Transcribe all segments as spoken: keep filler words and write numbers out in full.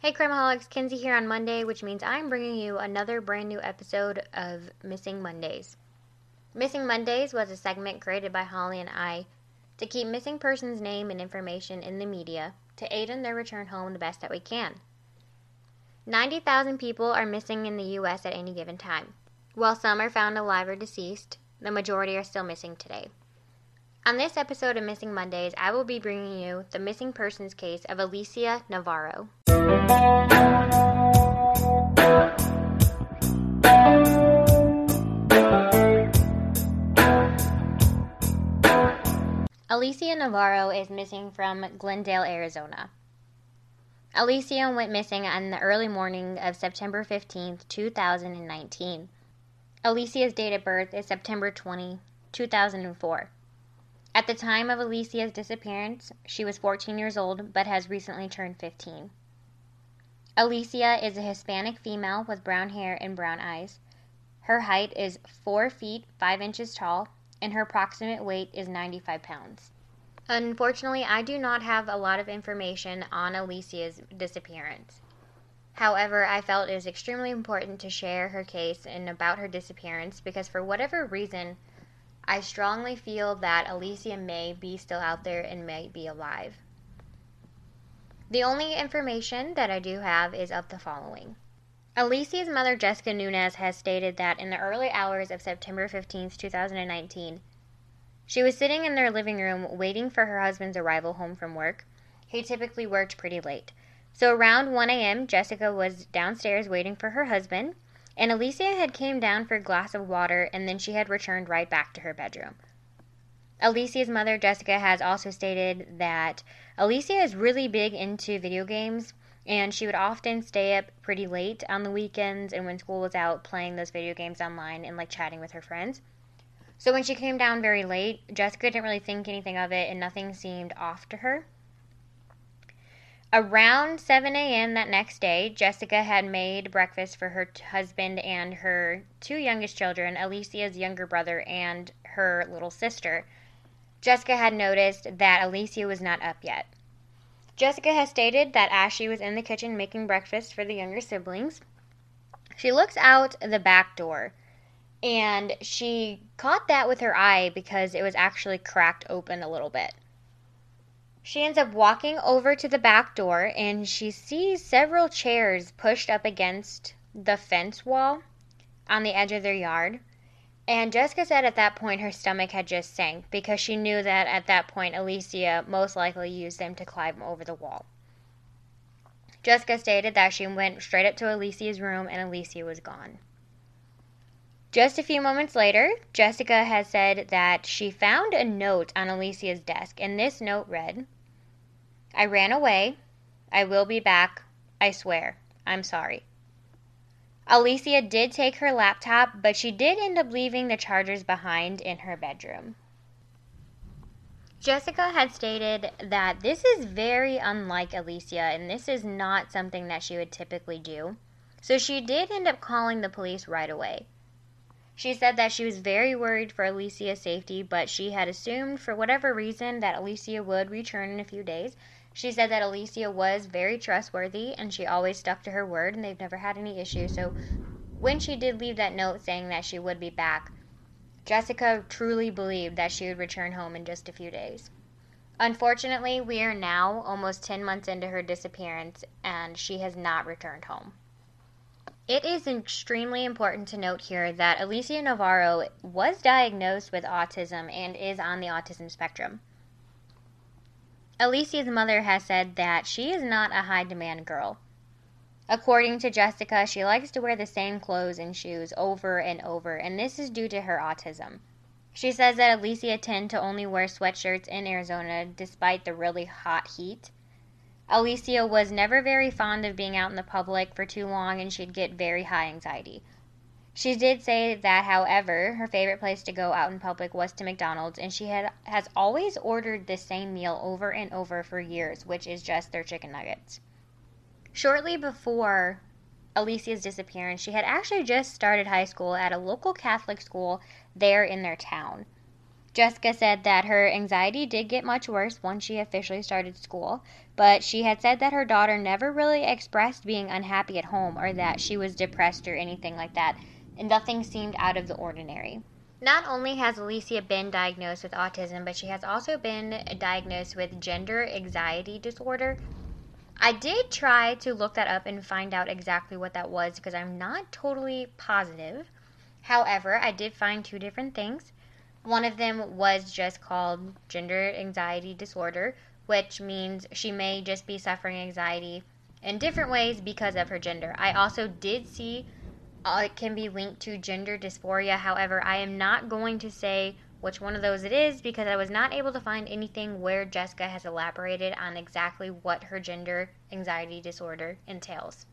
Hey Crimeholics, Kinsey here on Monday, which means I'm bringing you another brand new episode of Missing Mondays. Missing Mondays was a segment created by Holly and I to keep missing persons' name and information in the media to aid in their return home the best that we can. ninety thousand people are missing in the U S at any given time. While some are found alive or deceased, the majority are still missing today. On this episode of Missing Mondays, I will be bringing you the missing persons case of Alicia Navarro. Alicia Navarro is missing from Glendale, Arizona. Alicia went missing on the early morning of September fifteenth, two thousand nineteen. Alicia's date of birth is September twentieth, two thousand four. At the time of Alicia's disappearance, she was fourteen years old but has recently turned fifteen. Alicia is a Hispanic female with brown hair and brown eyes. Her height is four feet five inches tall, and her approximate weight is ninety-five pounds. Unfortunately, I do not have a lot of information on Alicia's disappearance. However, I felt it was extremely important to share her case and about her disappearance because for whatever reason, I strongly feel that Alicia may be still out there and may be alive. The only information that I do have is of the following. Alicia's mother, Jessica Nunez, has stated that in the early hours of September fifteenth, two thousand nineteen, she was sitting in their living room waiting for her husband's arrival home from work. He typically worked pretty late. So around one a.m., Jessica was downstairs waiting for her husband, and Alicia had came down for a glass of water, and then she had returned right back to her bedroom. Alicia's mother, Jessica, has also stated that Alicia is really big into video games, and she would often stay up pretty late on the weekends and when school was out playing those video games online and like chatting with her friends. So when she came down very late, Jessica didn't really think anything of it and nothing seemed off to her. Around seven a.m. that next day, Jessica had made breakfast for her husband and her two youngest children, Alicia's younger brother and her little sister. Jessica had noticed that Alicia was not up yet. Jessica has stated that as she was in the kitchen making breakfast for the younger siblings, she looks out the back door, and she caught that with her eye because it was actually cracked open a little bit. She ends up walking over to the back door, and she sees several chairs pushed up against the fence wall on the edge of their yard. And Jessica said at that point her stomach had just sank because she knew that at that point Alicia most likely used them to climb over the wall. Jessica stated that she went straight up to Alicia's room and Alicia was gone. Just a few moments later, Jessica has said that she found a note on Alicia's desk, and this note read, "I ran away. I will be back. I swear. I'm sorry." Alicia did take her laptop, but she did end up leaving the chargers behind in her bedroom. Jessica had stated that this is very unlike Alicia, and this is not something that she would typically do. So she did end up calling the police right away. She said that she was very worried for Alicia's safety, but she had assumed for whatever reason that Alicia would return in a few days. She said that Alicia was very trustworthy and she always stuck to her word and they've never had any issues. So when she did leave that note saying that she would be back, Jessica truly believed that she would return home in just a few days. Unfortunately, we are now almost ten months into her disappearance and she has not returned home. It is extremely important to note here that Alicia Navarro was diagnosed with autism and is on the autism spectrum. Alicia's mother has said that she is not a high-demand girl. According to Jessica, she likes to wear the same clothes and shoes over and over, and this is due to her autism. She says that Alicia tends to only wear sweatshirts in Arizona despite the really hot heat. Alicia was never very fond of being out in the public for too long, and she'd get very high anxiety. She did say that, however, her favorite place to go out in public was to McDonald's, and she had has always ordered the same meal over and over for years, which is just their chicken nuggets. Shortly before Alicia's disappearance, she had actually just started high school at a local Catholic school there in their town. Jessica said that her anxiety did get much worse once she officially started school, but she had said that her daughter never really expressed being unhappy at home or that she was depressed or anything like that, and nothing seemed out of the ordinary. Not only has Alicia been diagnosed with autism, but she has also been diagnosed with gender anxiety disorder. I did try to look that up and find out exactly what that was because I'm not totally positive. However, I did find two different things. One of them was just called gender anxiety disorder, which means she may just be suffering anxiety in different ways because of her gender. I also did see uh, it can be linked to gender dysphoria. However, I am not going to say which one of those it is because I was not able to find anything where Jessica has elaborated on exactly what her gender anxiety disorder entails.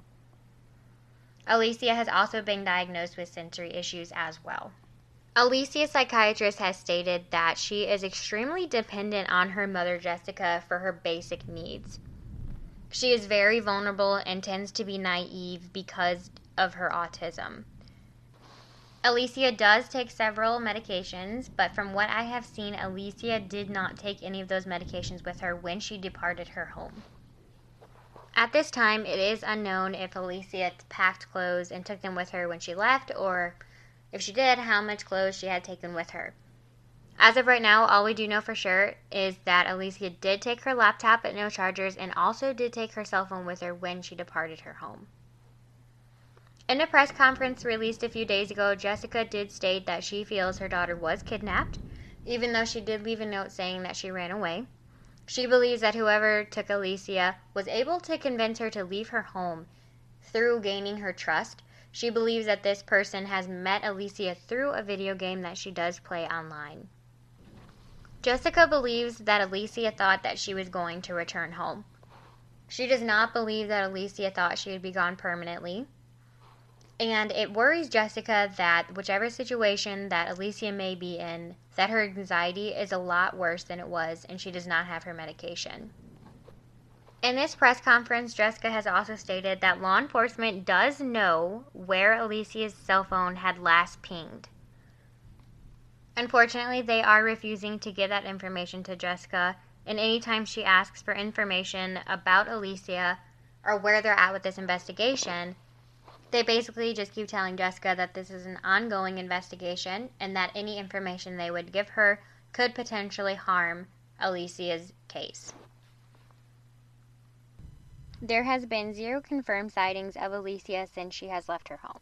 Alicia has also been diagnosed with sensory issues as well. Alicia's psychiatrist has stated that she is extremely dependent on her mother Jessica for her basic needs. She is very vulnerable and tends to be naive because of her autism. Alicia does take several medications, but from what I have seen, Alicia did not take any of those medications with her when she departed her home. At this time, it is unknown if Alicia packed clothes and took them with her when she left, or if she did, how much clothes she had taken with her. As of right now, all we do know for sure is that Alicia did take her laptop but no chargers and also did take her cell phone with her when she departed her home. In a press conference released a few days ago, Jessica did state that she feels her daughter was kidnapped, even though she did leave a note saying that she ran away. She believes that whoever took Alicia was able to convince her to leave her home through gaining her trust. She believes that this person has met Alicia through a video game that she does play online. Jessica believes that Alicia thought that she was going to return home. She does not believe that Alicia thought she would be gone permanently. And it worries Jessica that whichever situation that Alicia may be in, that her anxiety is a lot worse than it was and she does not have her medication. In this press conference, Jessica has also stated that law enforcement does know where Alicia's cell phone had last pinged. Unfortunately, they are refusing to give that information to Jessica, and anytime she asks for information about Alicia or where they're at with this investigation, they basically just keep telling Jessica that this is an ongoing investigation and that any information they would give her could potentially harm Alicia's case. There has been zero confirmed sightings of Alicia since she has left her home.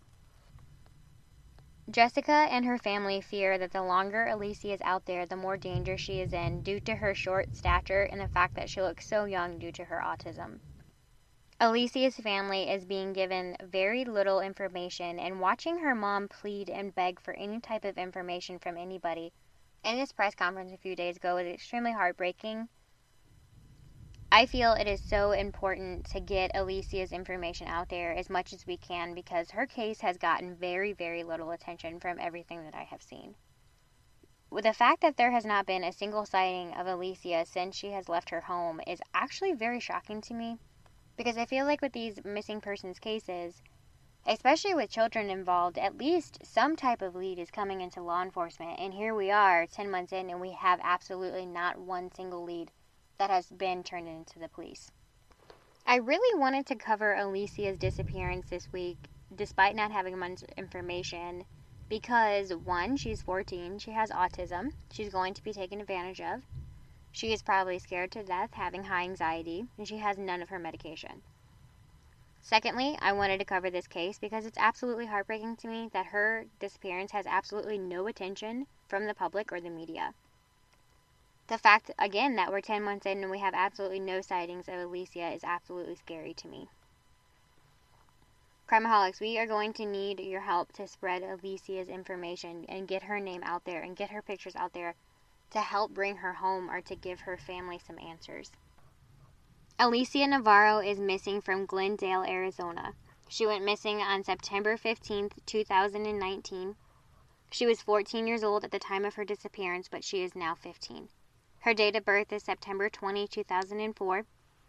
Jessica and her family fear that the longer Alicia is out there, the more danger she is in due to her short stature and the fact that she looks so young due to her autism. Alicia's family is being given very little information, and watching her mom plead and beg for any type of information from anybody in this press conference a few days ago was extremely heartbreaking. I feel it is so important to get Alicia's information out there as much as we can because her case has gotten very, very little attention from everything that I have seen. With the fact that there has not been a single sighting of Alicia since she has left her home is actually very shocking to me. Because I feel like with these missing persons cases, especially with children involved, at least some type of lead is coming into law enforcement. And here we are, ten months in, and we have absolutely not one single lead that has been turned into the police. I really wanted to cover Alicia's disappearance this week, despite not having much information, because one, she's fourteen, she has autism, she's going to be taken advantage of. She is probably scared to death, having high anxiety, and she has none of her medication. Secondly, I wanted to cover this case because it's absolutely heartbreaking to me that her disappearance has absolutely no attention from the public or the media. The fact, again, that we're ten months in and we have absolutely no sightings of Alicia is absolutely scary to me. Crimeaholics, we are going to need your help to spread Alicia's information and get her name out there and get her pictures out there to help bring her home or to give her family some answers. Alicia Navarro is missing from Glendale, Arizona. She went missing on September fifteenth, two thousand nineteen. She was fourteen years old at the time of her disappearance, but she is now fifteen. Her date of birth is September twentieth, two thousand four.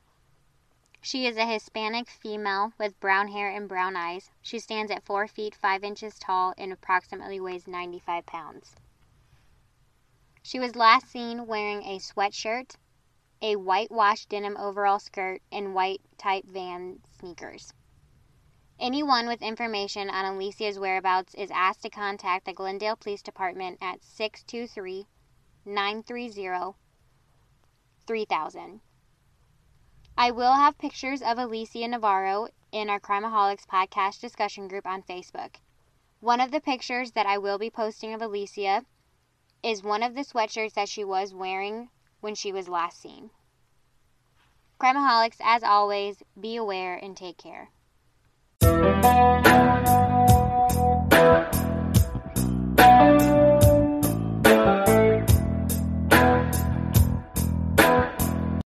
She is a Hispanic female with brown hair and brown eyes. She stands at four feet five inches tall and approximately weighs ninety-five pounds. She was last seen wearing a sweatshirt, a white-washed denim overall skirt, and white type Van sneakers. Anyone with information on Alicia's whereabouts is asked to contact the Glendale Police Department at six two three, nine three zero, three thousand. I will have pictures of Alicia Navarro in our Crimeaholics podcast discussion group on Facebook. One of the pictures that I will be posting of Alicia is one of the sweatshirts that she was wearing when she was last seen. Crimeaholics, as always, be aware and take care.